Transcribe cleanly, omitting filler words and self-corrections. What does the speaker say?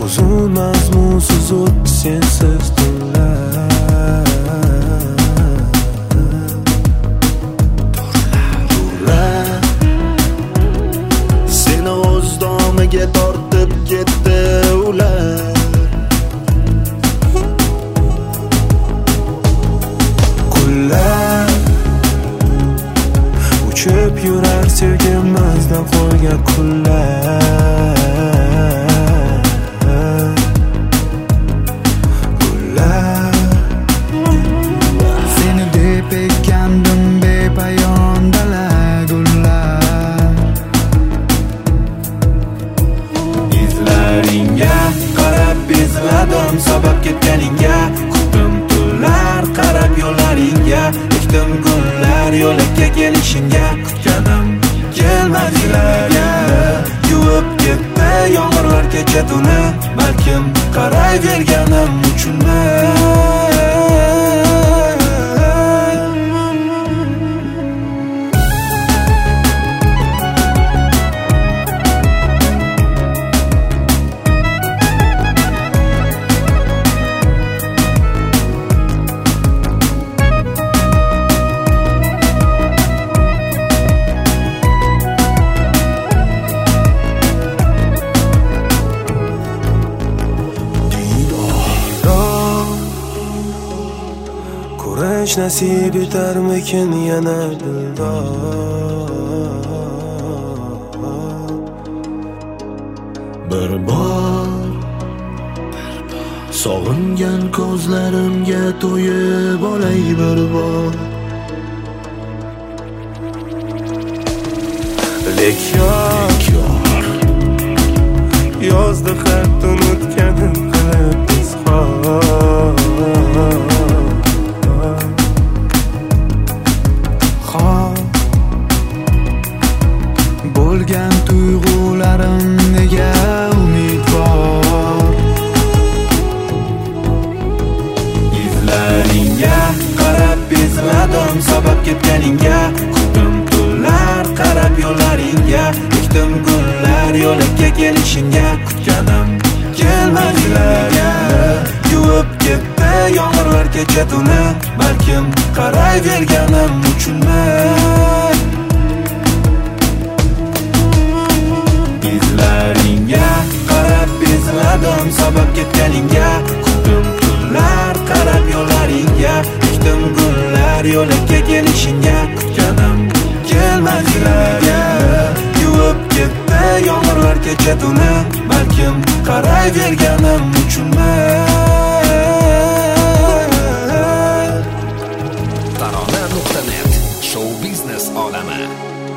uzun mazmunsiz o'tdi sensiz tunlar. Seni o'z domiga tortib ketdi ular. Kunlar uchib yurar sevgimizdan qolgan kunlar. Seni deb ekkandim bepayon dala gullar. Izlaringga qarab bezladim sabab ketganingga. Kutdim tunlar qarab yo'llaringga. Ekdim gullar yo'lakka kelishingga. Kutganim kelmadilar. Yuvib ketdi yomg'irlar kecha tuni. Balkim qarayverganim uchunmi? Ko'rish nasib etarmikin yana dildor. Bir bor sog'ingan ko'zlarimga to'yib olay bir bor. Lek yor yozdi xat unutganim qilib izhor. Bo'lgan tuyg'ularim nega umidvor. Izlaringga qarab bezladim sabab ketganingga. Kutdim tunlar qarab yo'llaringga. Ekdim gullar yo'lakka kelishingga. Kutganim kelmadilar. Yuvib ketdi yomg'irlar kecha tuni. Balkim qarayverganim uchunmi? Izlaringga qarab bezladim sabab ketganingga. Kutdim tunlar qarab yo'llaringga. Ekdim gullar yo'lakka kelishingga. Kutganim kelmadilar. Yuvib ketdi yomg'irlar kecha tuni. Balkim qarayverganim uchunmi? Tarona.net Show biznes olami.